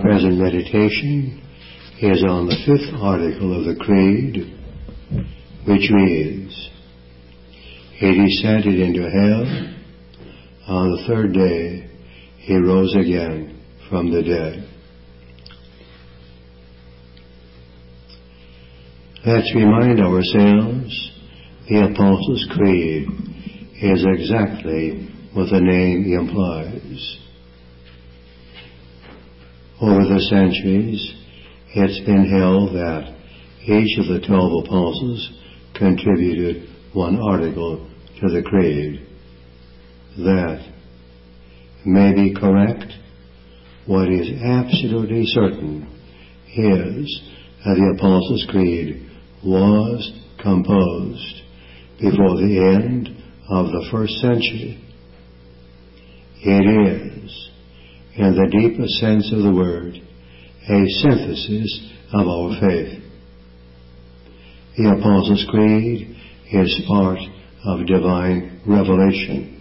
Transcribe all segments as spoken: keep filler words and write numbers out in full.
present meditation is on the fifth article of the Creed, which reads, He descended into hell. On the third day, he rose again from the dead. Let's remind ourselves the Apostles' Creed is exactly what the name implies. Over the centuries, it's been held that each of the twelve apostles contributed one article to the Creed. That may be correct. What is absolutely certain is that the Apostles' Creed was composed before the end of the first century. It is, in the deepest sense of the word, a synthesis of our faith. The Apostles' Creed is part of divine revelation.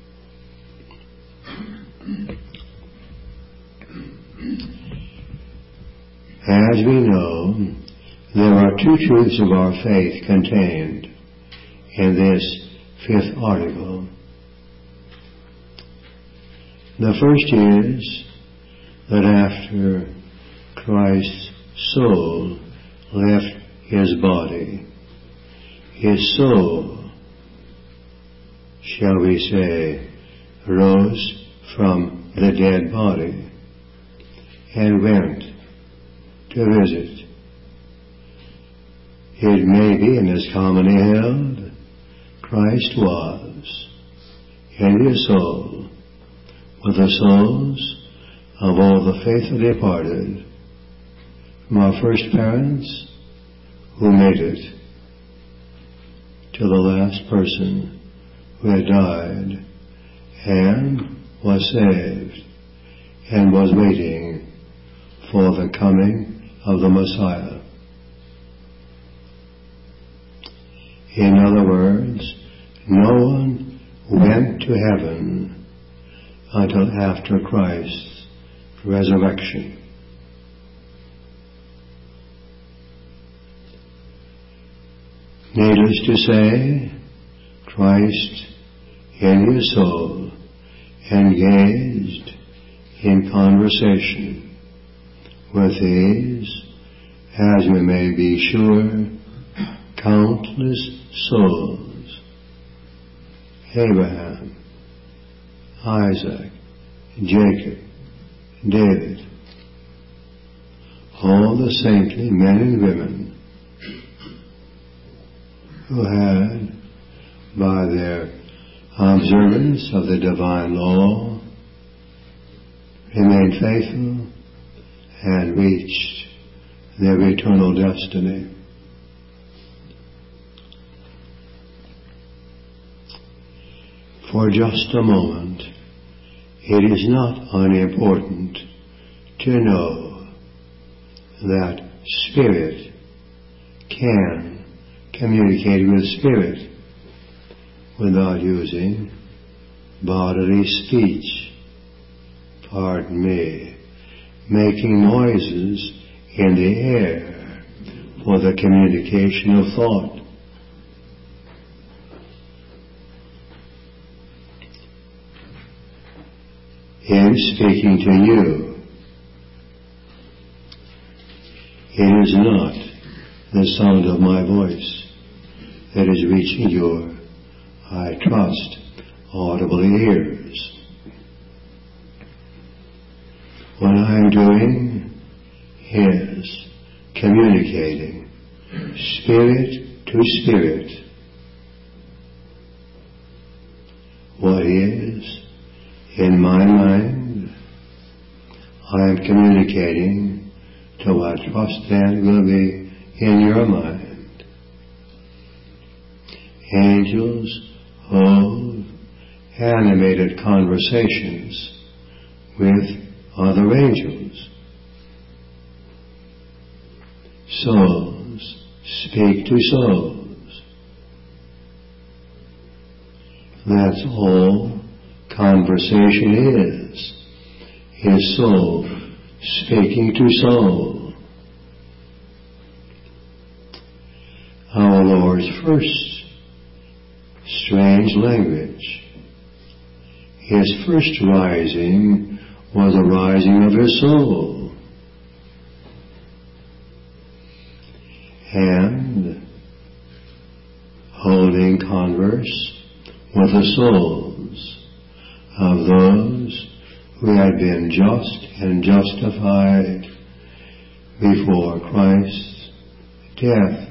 As we know, there are two truths of our faith contained in this fifth article. The first is that after Christ's soul left his body, his soul, shall we say, rose from the dead body and went to visit. It may be, and is commonly held, Christ was in his soul with the souls of all the faithful departed from our first parents who made it to the last person who had died and was saved and was waiting for the coming of the Messiah. In other words, no one went to heaven until after Christ's resurrection. Needless to say, Christ in his soul engaged in conversation with these, as we may be sure, countless souls. Abraham, Isaac, Jacob, David, all the saintly men and women who had, by their observance of the divine law, remained faithful and reached their eternal destiny. For just a moment, it is not unimportant to know that spirit can communicate with spirit without using bodily speech. Pardon me, making noises in the air for the communication of thought. In speaking to you, it is not the sound of my voice that is reaching your, I trust, audible ears. What I am doing is communicating spirit to spirit what is in my mind. I am communicating to what I trust then will be in your mind. Angels hold animated conversations with other angels. Souls speak to souls. That's all conversation is. His soul speaking to Saul. Our Lord's first strange language. His first rising was a rising of his soul. And holding converse with the souls of those who had been just and justified before Christ's death.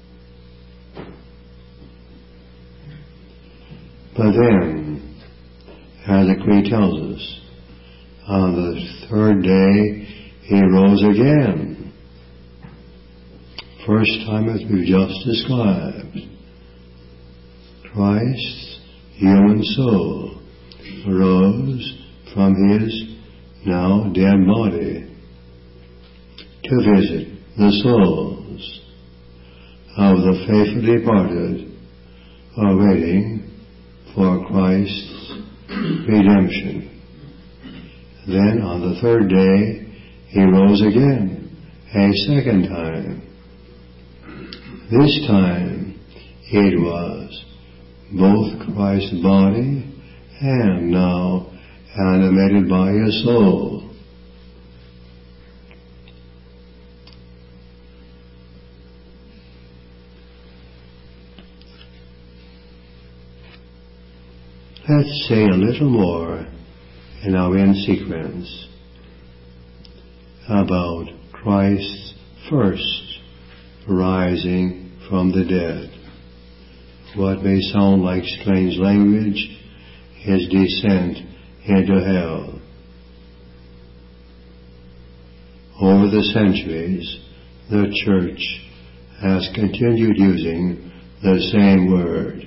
But then, as the Creed tells us, on the third day he rose again. First time as we've just described. Christ's human soul rose from his now dead body to visit the souls of the faithful departed awaiting for Christ's redemption. Then on the third day he rose again, a second time. This time it was both Christ's body and now animated by his soul. Let's say a little more in our end sequence about Christ's first rising from the dead. What may sound like strange language, his descent into hell. Over the centuries, the Church has continued using the same word.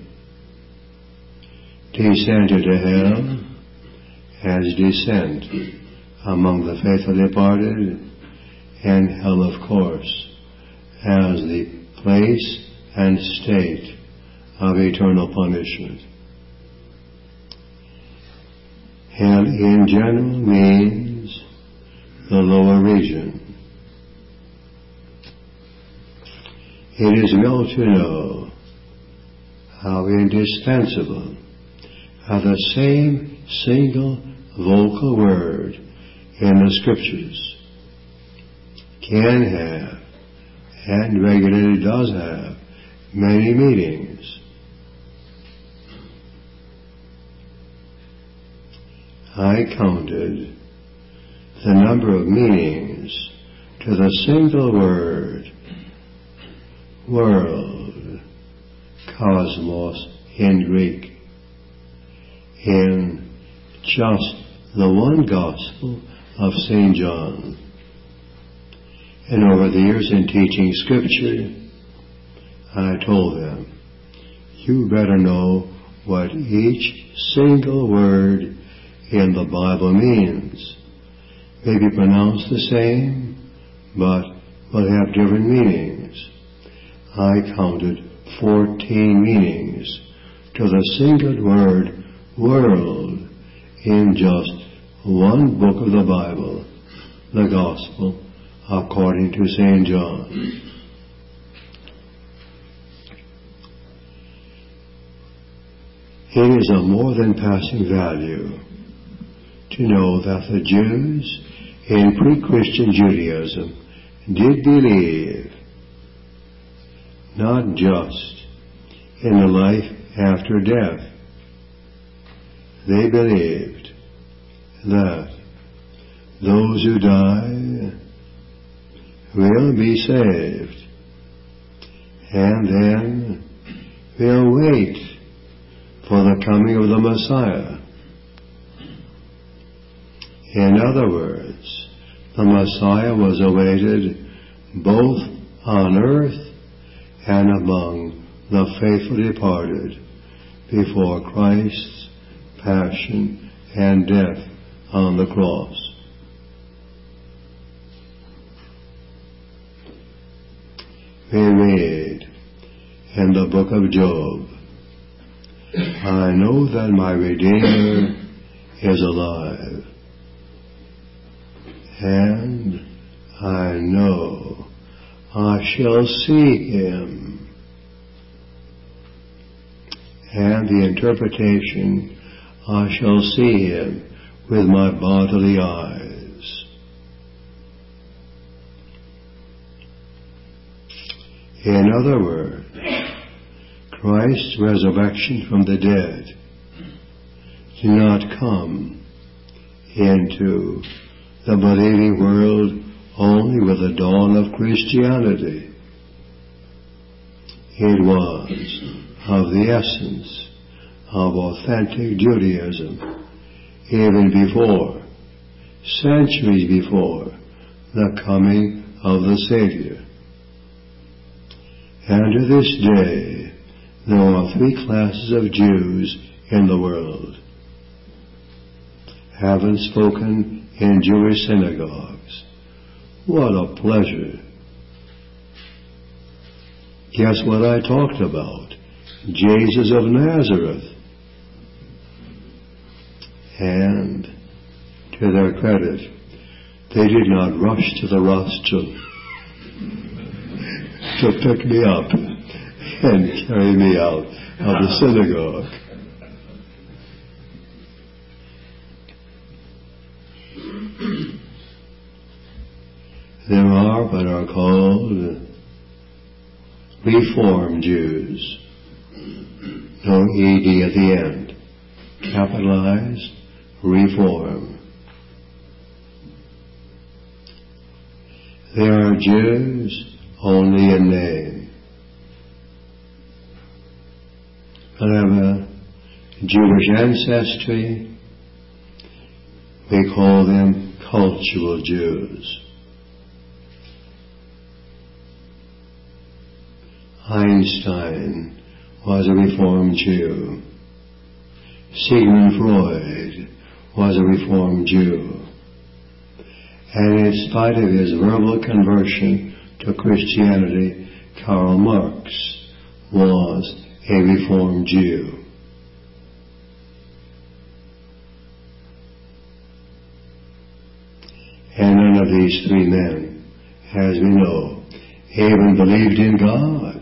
Descent into hell as descent among the faithful departed, and hell, of course, as the place and state of eternal punishment. Hell in general means the lower region. It is well to know how indispensable are the same single vocal word in the Scriptures can have, and regularly does have, many meanings. I counted the number of meanings to the single word, world, cosmos in Greek, in just the one Gospel of Saint John. And over the years in teaching Scripture, I told them, you better know what each single word in the Bible means. May be pronounced the same, but will have different meanings. I counted fourteen meanings to the single word world in just one book of the Bible, the Gospel according to Saint John. It is of more than passing value to know that the Jews in pre-Christian Judaism did believe not just in the life after death. They believed that those who die will be saved, and then will wait for the coming of the Messiah. In other words, the Messiah was awaited both on earth and among the faithful departed before Christ's passion and death on the cross. We read in the book of Job, I know that my Redeemer is alive, and I know I shall see him. And the interpretation, I shall see him with my bodily eyes. In other words, Christ's resurrection from the dead did not come into the believing world only with the dawn of Christianity. It was of the essence of authentic Judaism even before, centuries before, the coming of the Savior. And to this day, there are three classes of Jews in the world. Haven't spoken in Jewish synagogues. What a pleasure. Guess what I talked about? Jesus of Nazareth. And, to their credit, they did not rush to the rostrum to pick me up and carry me out of the synagogue. There are what are called Reform Jews. No E D at the end. Capitalized Reform. They are Jews only in name. But have a Jewish ancestry. We call them cultural Jews. Einstein was a Reformed Jew. Sigmund Freud was a Reformed Jew. And in spite of his verbal conversion to Christianity, Karl Marx was a Reformed Jew. And none of these three men, as we know, even believed in God.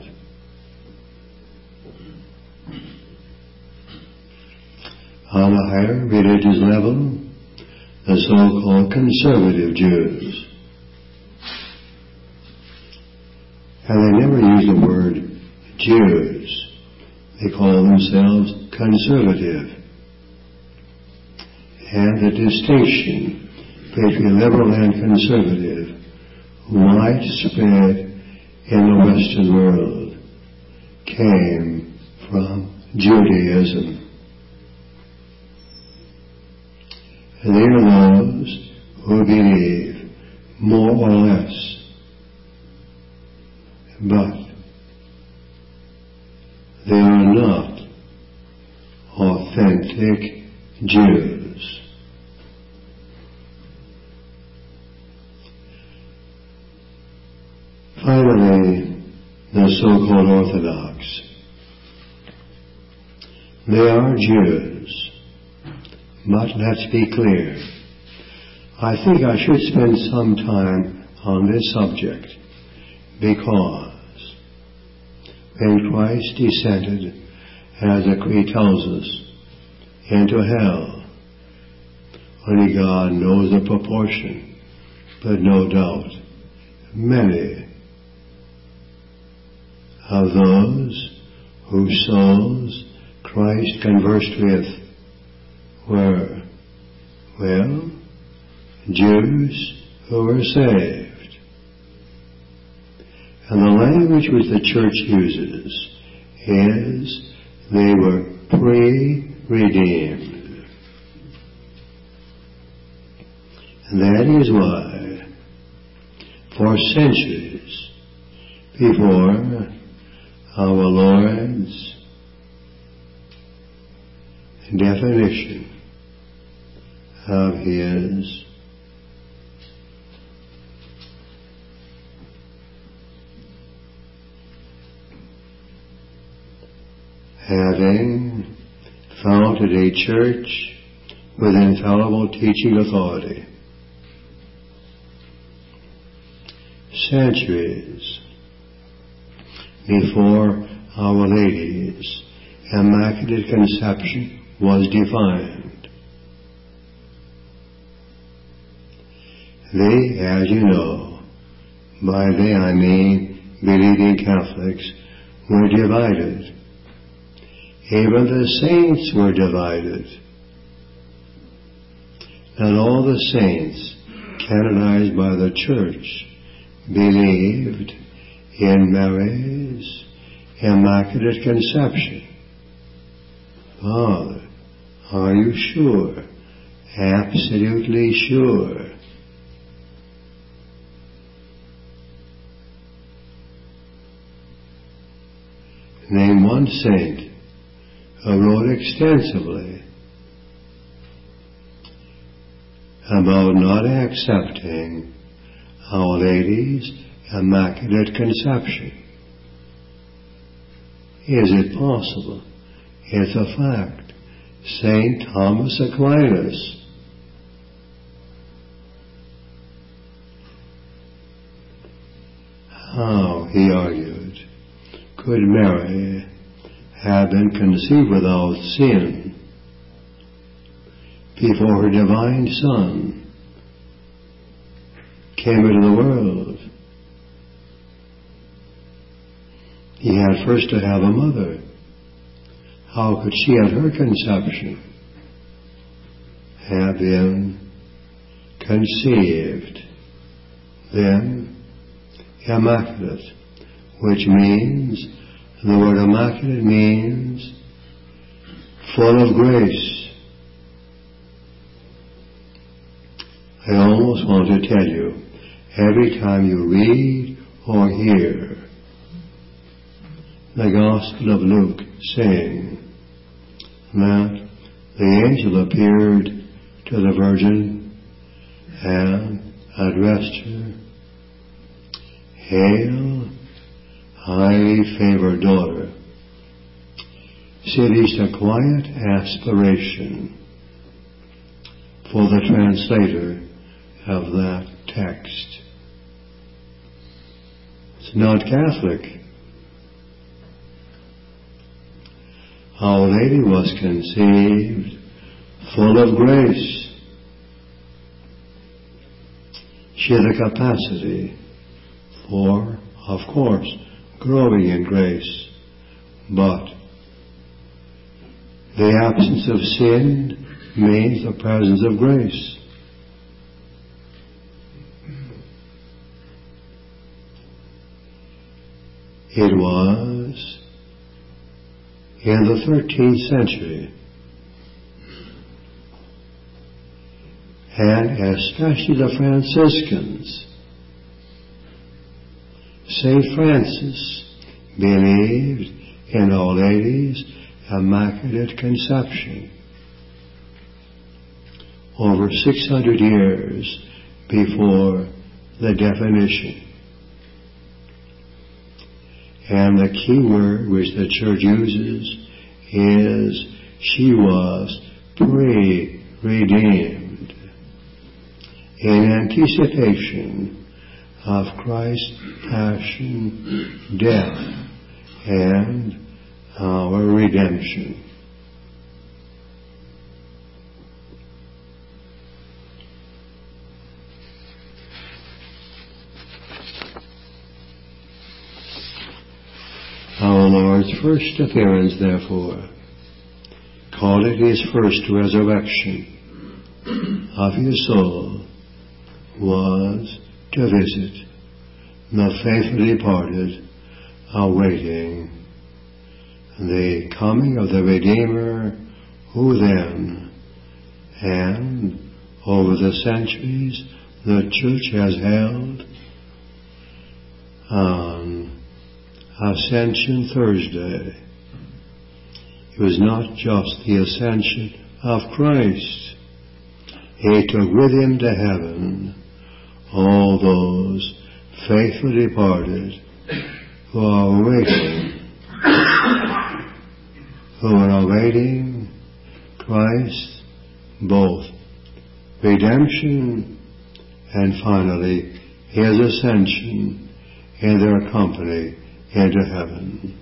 On a higher religious level, the so-called conservative Jews. And they never use the word Jews. They call themselves conservative. And the distinction between liberal and conservative, widespread in the Western world, came from Judaism. And they are those who believe more or less, but they are not authentic Jews. Finally, the so-called Orthodox. They are Jews. But let's be clear. I think I should spend some time on this subject because when Christ descended, as the Creed tells us, into hell, only God knows the proportion, but no doubt many of those whose souls Christ conversed with were, well, Jews who were saved. And the language which the church uses is they were pre-redeemed. And that is why, for centuries before our Lord's definition of his having founded a church with infallible teaching authority, centuries before Our Lady's Immaculate Conception was defined. They, as you know, by they I mean believing Catholics, were divided. Even the saints were divided. Not all the saints canonized by the Church believed in Mary's Immaculate Conception. Father, are you sure? Absolutely sure. Name one saint who wrote extensively about not accepting Our Lady's Immaculate Conception. Is it possible? It's a fact. Saint Thomas Aquinas. How, he argued, could Mary have been conceived without sin before her divine Son came into the world? He had first to have a mother. How could she at her conception have been conceived, then immaculate, which means, the word immaculate means full of grace. I almost want to tell you, every time you read or hear the Gospel of Luke saying that the angel appeared to the Virgin and addressed her, "Hail, highly favored daughter." See, at least a quiet aspiration for the translator of that text. It's not Catholic. Our Lady was conceived full of grace. She had a capacity for, of course, growing in grace, but the absence of sin means the presence of grace. It was in the thirteenth century, and especially the Franciscans. Saint Francis believed in Our Lady's Immaculate Conception. Over six hundred years before the definition. And the key word which the Church uses is she was pre-redeemed in anticipation of Christ's passion, death, and our redemption. Our Lord's first appearance, therefore, called it his first resurrection of his soul, was to visit the faithfully departed, awaiting the coming of the Redeemer, who then, and over the centuries, the Church has held on Ascension Thursday. It was not just the ascension of Christ. He took with him to heaven all those faithfully departed who are waiting, who are awaiting Christ, both redemption and finally His ascension in their company into heaven.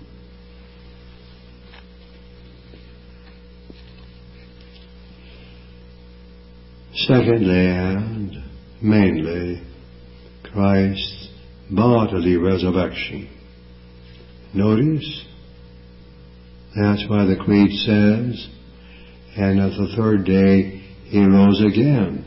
Secondly, and mainly, Christ's bodily resurrection. Notice, that's why the Creed says, and at the third day he rose again.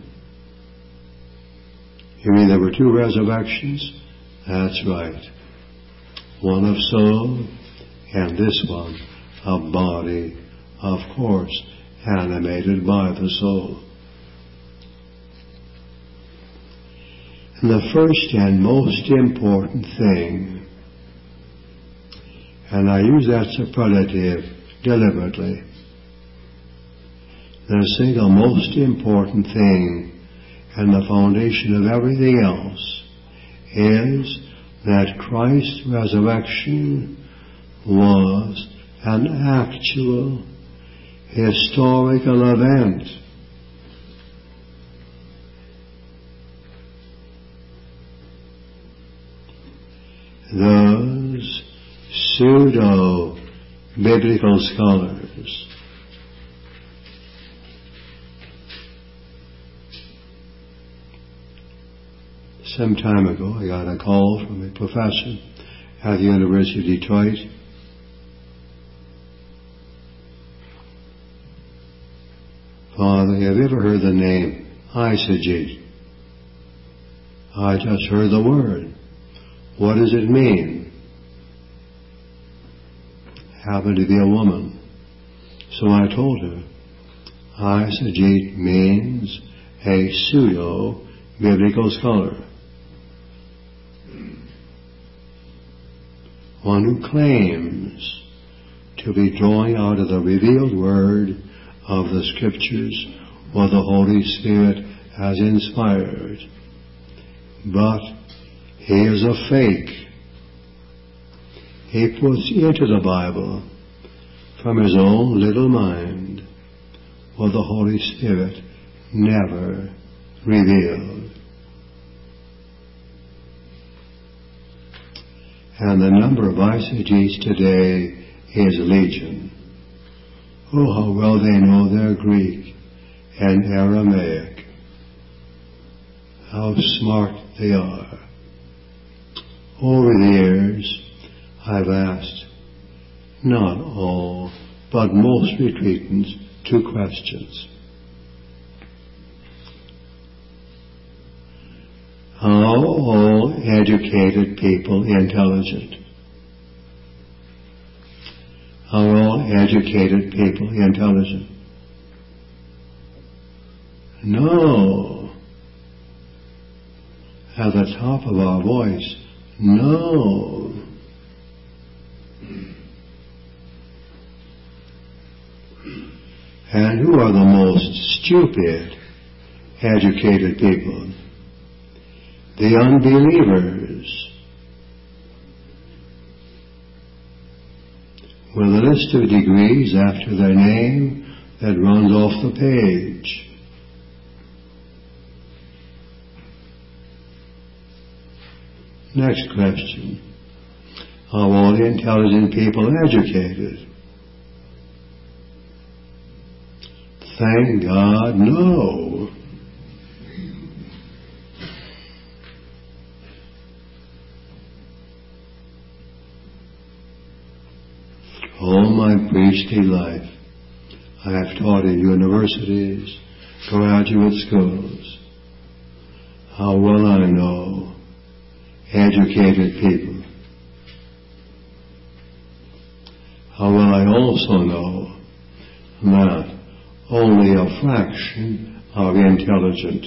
You mean there were two resurrections? That's right. One of soul, and this one of body, of course, animated by the soul. And the first and most important thing, and I use that superlative deliberately, the single most important thing and the foundation of everything else is that Christ's resurrection was an actual historical event. Those pseudo-biblical scholars some time ago I got a call from a professor at the University of Detroit. Father, have you ever heard the name eisegete? I just heard the word. What does it mean? Happened to be a woman. So I told her, eisegete means a pseudo-biblical scholar. One who claims to be drawing out of the revealed word of the Scriptures what the Holy Spirit has inspired. But he is a fake. He puts into the Bible from his own little mind what the Holy Spirit never revealed. And the number of eisegetes today is legion. Oh, how well they know their Greek and Aramaic. How smart they are. Over the years, I've asked, not all, but most retreatants, two questions. Are all educated people intelligent? Are all educated people intelligent? No. At the top of our voice, no. And who are the most stupid educated people? The unbelievers. With a list of degrees after their name that runs off the page. Next question. Are all intelligent people educated? Thank God, no. All my priestly life, I have taught in universities, graduate schools. How well I know educated people. How well I also know that only a fraction are intelligent.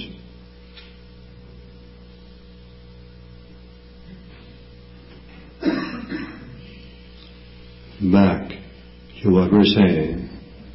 Back to what we're saying.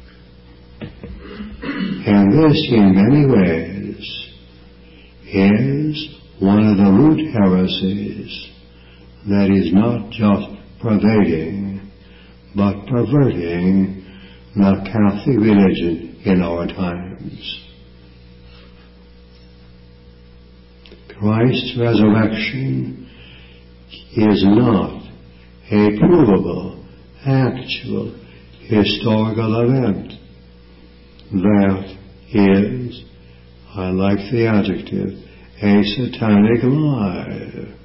And this, in many ways, is one of the root heresies that is not just pervading, but perverting the Catholic religion in our times. Christ's resurrection is not a provable, actual, historical event. That is, I like the adjective, a satanic lie.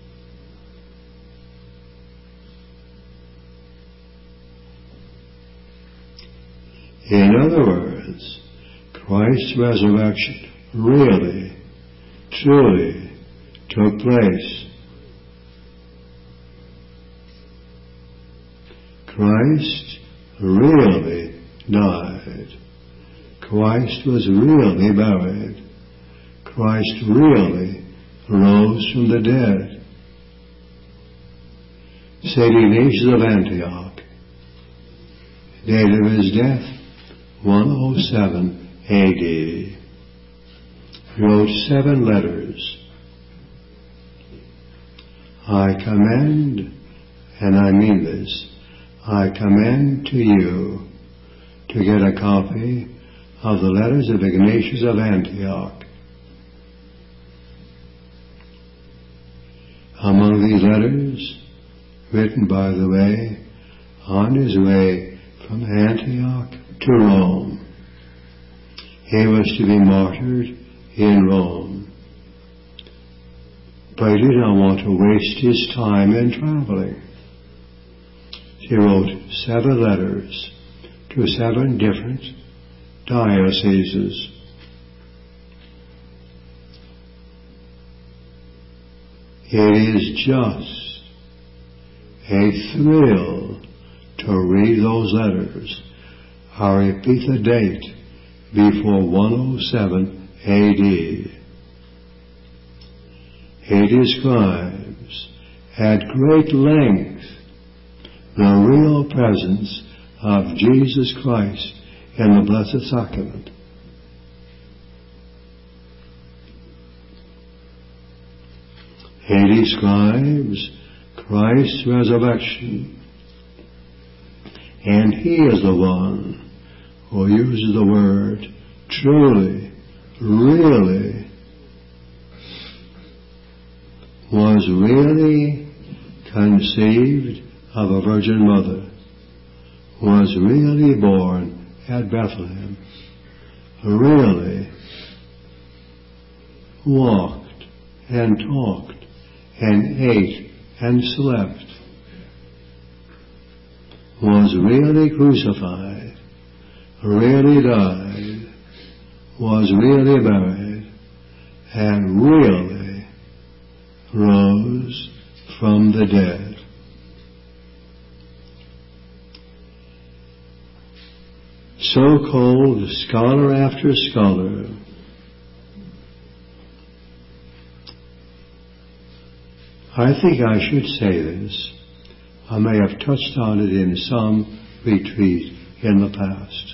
In other words, Christ's resurrection really, truly took place. Christ really died. Christ was really buried. Christ really rose from the dead. Saint Ignatius of Antioch, date of his death, one oh seven A D, wrote seven letters. I commend, and I mean this, I commend to you to get a copy of the letters of Ignatius of Antioch. Among these letters, written by the way, on his way from Antioch to Rome, he was to be martyred in Rome. But he did not want to waste his time in traveling. He wrote seven letters to seven different dioceses. It is just a thrill to read those letters. I repeat the date, before one oh seven A D. He describes at great length the real presence of Jesus Christ in the Blessed Sacrament. He describes Christ's resurrection, and he is the one who uses the word truly, really, was really conceived of a Virgin Mother, was really born at Bethlehem, really walked and talked and ate and slept, was really crucified, really died, was really buried, and really rose from the dead. So-called scholar after scholar I think I should say this. I may have touched on it in some retreat in the past.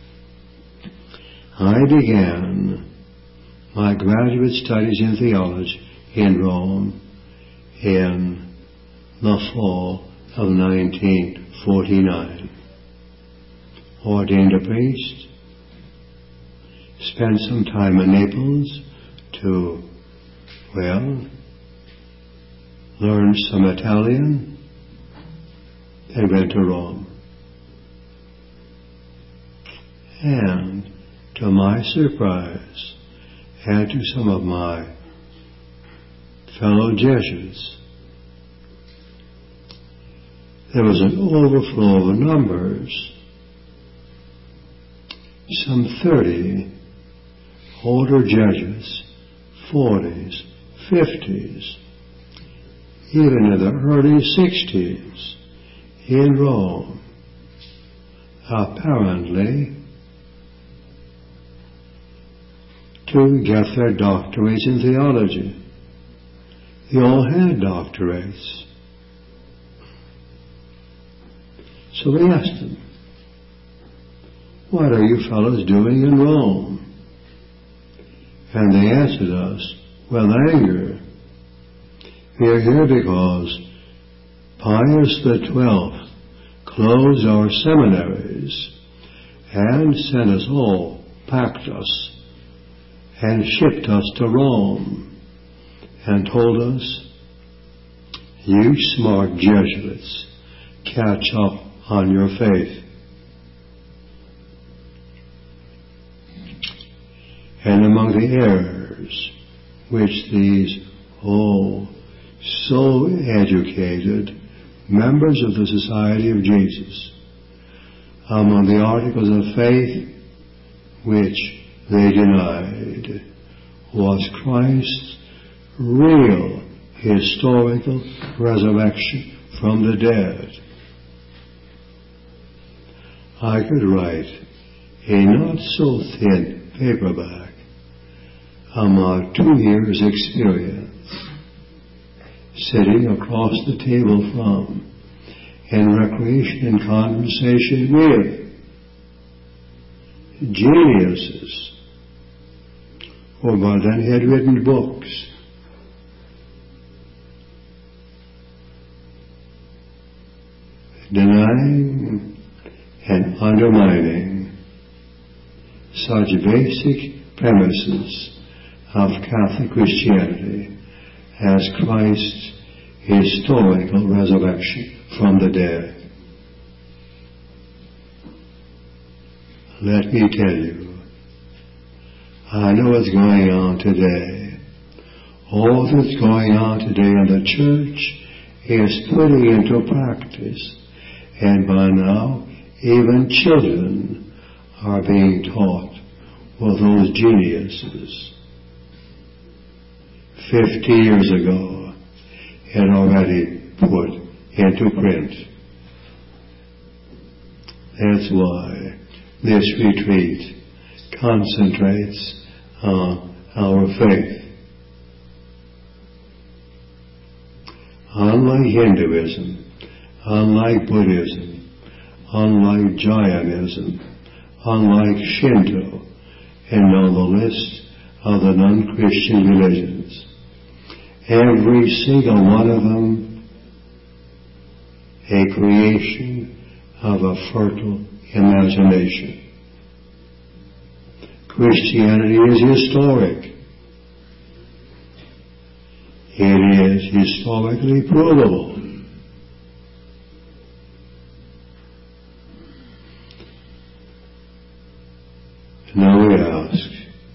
I began my graduate studies in theology in Rome in the fall of nineteen forty-nine. Ordained a priest, spent some time in Naples to, well, learn some Italian, and went to Rome. And to my surprise, and to some of my fellow Jesuits, there was an overflow of numbers. Some thirty older Jesuits, forties, fifties, even in the early sixties, in Rome, apparently to get their doctorates in theology. They all had doctorates. So we asked them, what are you fellows doing in Rome? And they answered us with anger. We are here because Pius the Twelfth closed our seminaries and sent us all, packed us, and shipped us to Rome. and told us, "You smart Jesuits, catch up on your faith." And among the errors which these, oh, so educated members of the Society of Jesus, among the articles of faith which they denied, was Christ's real historical resurrection from the dead. I could write a not so thin paperback on my two years' experience, sitting across the table from, in recreation and conversation with, geniuses, who by then had written books, denying and undermining such basic premises of Catholic Christianity as Christ's historical resurrection from the dead. Let me tell you, I know what's going on today. All that's going on today in the church is putting into practice, and by now even children are being taught with those geniuses. Fifty years ago, it already put into print. That's why this retreat concentrates on our faith. Unlike Hinduism, unlike Buddhism, unlike Jainism, unlike Shinto, and on the list of the non-Christian religions, every single one of them a creation of a fertile imagination. Christianity is historic. It is historically provable. Now we ask,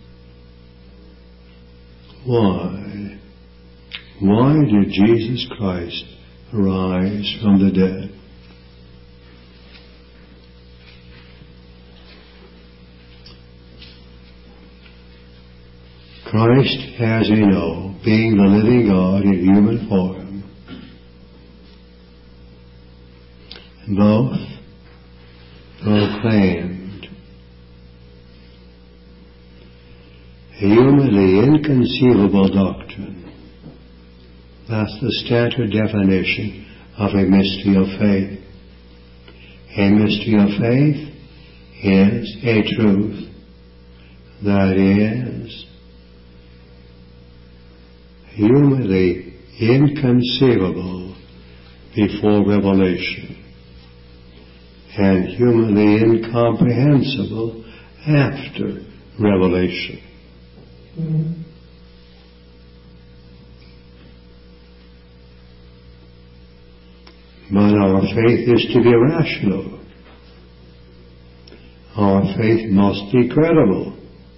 why? Why did Jesus Christ rise from the dead? Christ, as we know, being the living God in human form, both proclaimed a humanly inconceivable doctrine. That's the standard definition of a mystery of faith. A mystery of faith is a truth that is humanly inconceivable before revelation and humanly incomprehensible after revelation. Mm-hmm. But our faith is to be rational. Our faith must be credible.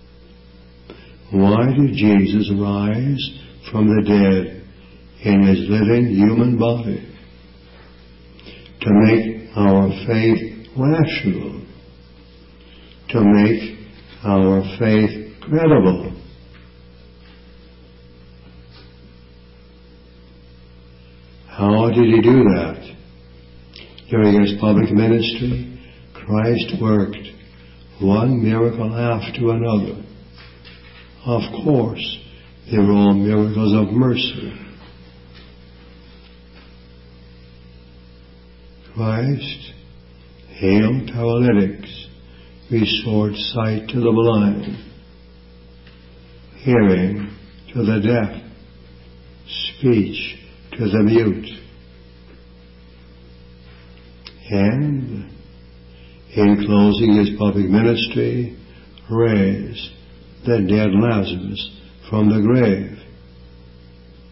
Why did Jesus rise from the dead in his living human body? To make our faith rational. To make our faith credible. How did he do that? During his public ministry, Christ worked one miracle after another. Of course, they were all miracles of mercy. Christ healed paralytics, restored sight to the blind, hearing to the deaf, speech to the mute, and in closing his public ministry, raised the dead Lazarus from the grave.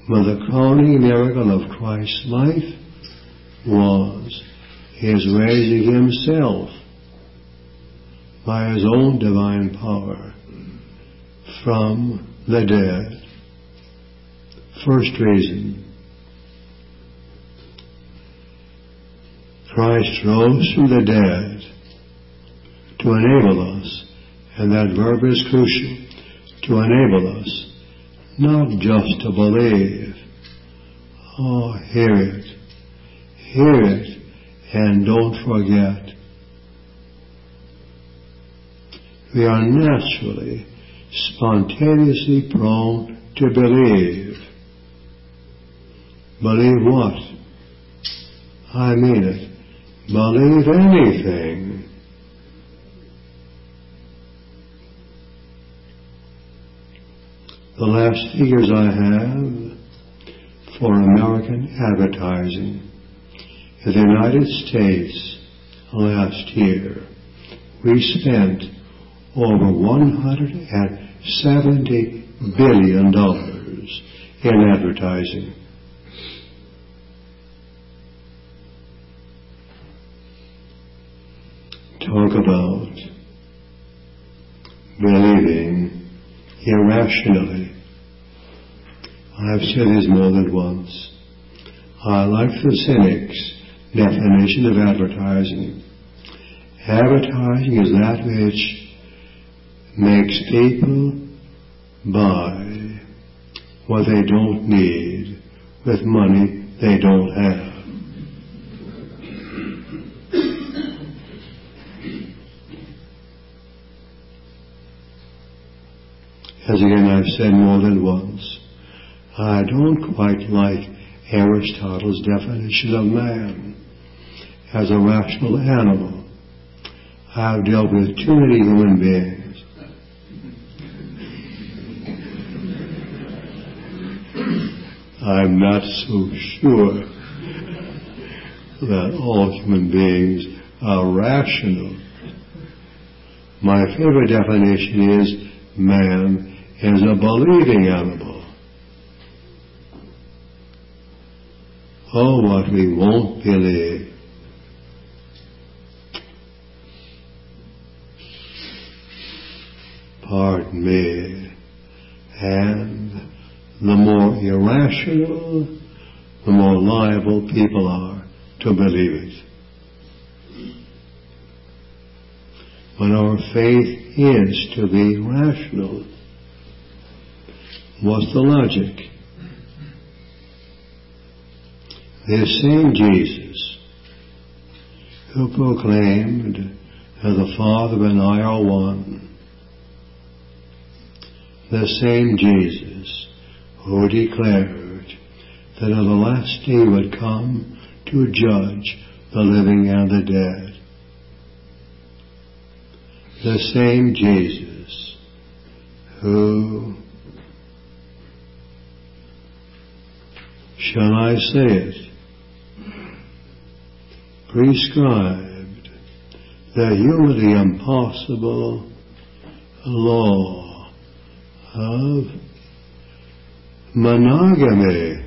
But the crowning miracle of Christ's life was His raising Himself by His own divine power from the dead. First reason, Christ rose from the dead to enable us, and that verb is crucial, to enable us not just to believe. Oh, hear it. Hear it, and don't forget. We are naturally, spontaneously prone to believe. Believe what? I mean it. Believe anything. The last figures I have for American advertising in the United States last year, we spent over one hundred seventy billion dollars in advertising. Talk about believing irrationally. I've said this more than once. I like the cynic's definition of advertising. Advertising is that which makes people buy what they don't need with money they don't have. As again I've said more than once, I don't quite like Aristotle's definition of man as a rational animal. I've dealt with too many human beings. I'm not so sure that all human beings are rational. My favorite definition is man is a believing animal. Oh, what we won't believe. Pardon me. And the more irrational, the more liable people are to believe it. When our faith is to be rational, what's the logic? This same Jesus who proclaimed that the Father and I are one, the same Jesus who declared that on the last day would come to judge the living and the dead, the same Jesus who, shall I say it, prescribed the humanly impossible law of monogamy.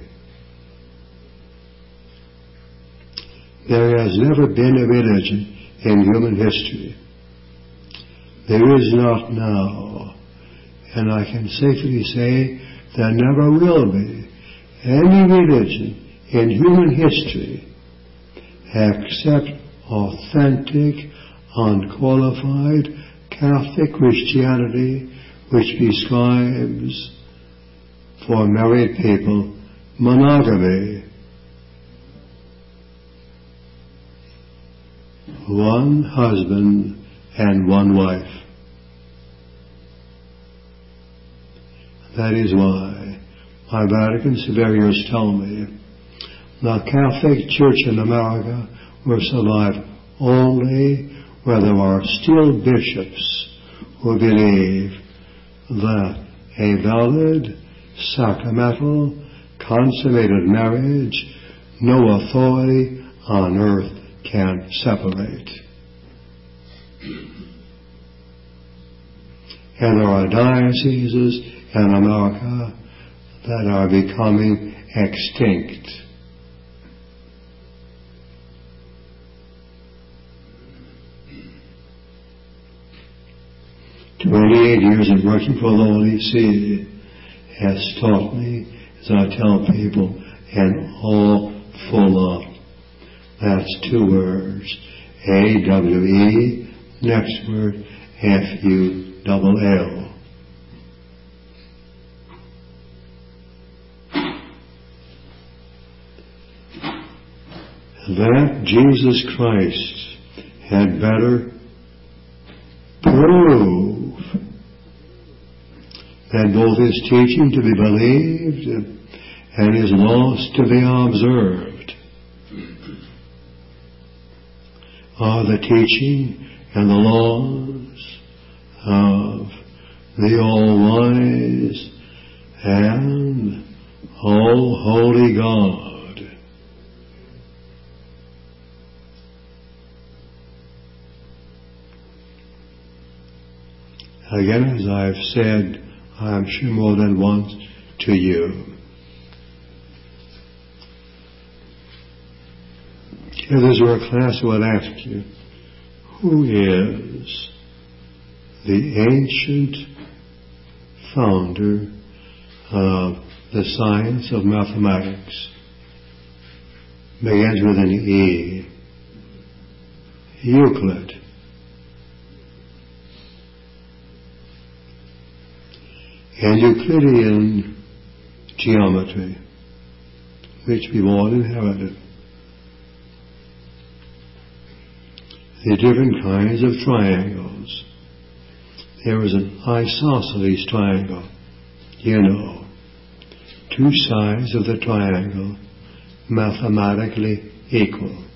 There has never been a religion in human history. There is not now, and I can safely say there never will be any religion in human history except authentic, unqualified Catholic Christianity, which prescribes for married people monogamy. One husband and one wife. That is why my Vatican superiors tell me the Catholic Church in America will survive only where there are still bishops who believe that a valid, sacramental, consummated marriage no authority on earth can separate. And there are dioceses in America that are becoming extinct. twenty-eight years of working for the Holy See has taught me, as I tell people, an all full up. That's two words. A W E, next word, F U L L. That Jesus Christ had better prove that both his teaching to be believed and his laws to be observed are the teaching and the laws of the all-wise and all-holy God. Again, as I've said, I'm sure more than once to you, if this were a class, I would ask you, who is the ancient founder of the science of mathematics? Begins with an E. Euclid. And Euclidean geometry, which we've all inherited. The different kinds of triangles. There is an isosceles triangle, you know, two sides of the triangle mathematically equal.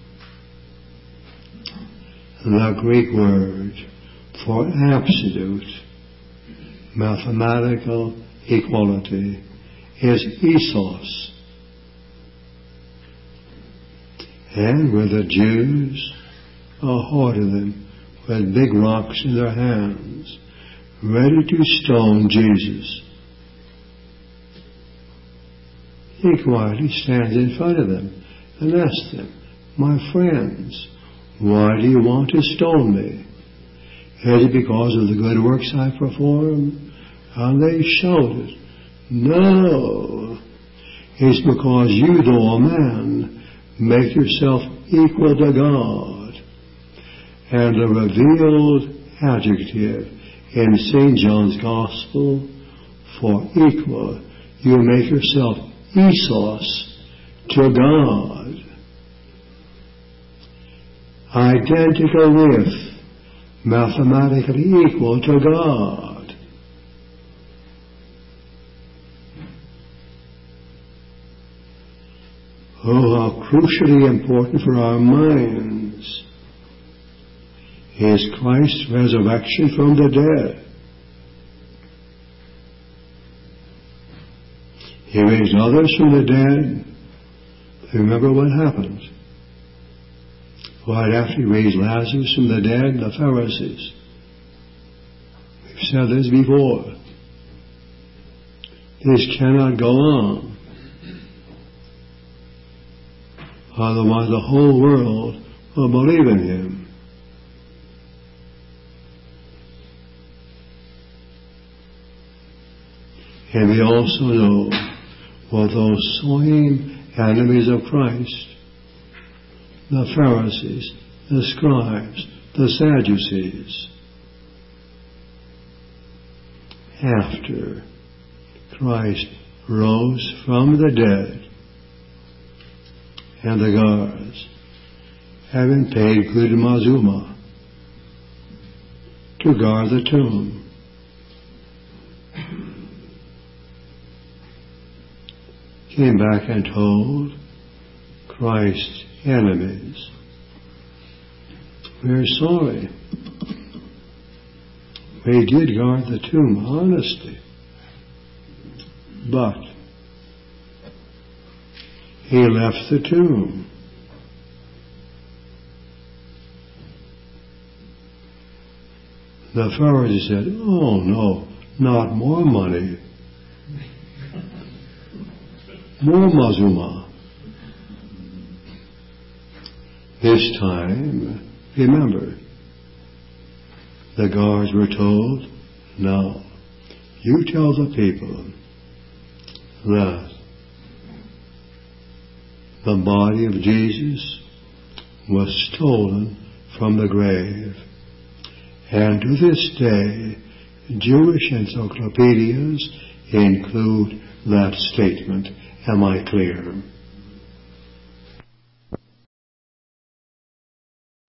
The Greek word for absolute mathematical equality is isos. And where the Jews are hoarding them with big rocks in their hands, ready to stone Jesus, he quietly stands in front of them and asks them, "My friends, why do you want to stone me? Is it because of the good works I perform?" And they shouted, "No, it's because you, though a man, make yourself equal to God." And the revealed adjective in Saint John's Gospel for equal, you make yourself isos to God. Identical with, mathematically equal to God. Oh, how crucially important for our minds is Christ's resurrection from the dead. He raised others from the dead. Remember what happened. Right after he raised Lazarus from the dead, the Pharisees. We've said this before. This cannot go on. Otherwise the whole world will believe in him. And we also know what those same enemies of Christ, the Pharisees, the scribes, the Sadducees, after Christ rose from the dead, and the guards, having paid good mazuma to guard the tomb, came back and told Christ's enemies, "We're sorry. We did guard the tomb honestly, but he left the tomb." The Pharisees said, "Oh no, not more money." more Mazuma. This time, remember, the guards were told, now, you tell the people that the body of Jesus was stolen from the grave. And to this day, Jewish encyclopedias include that statement. Am I clear?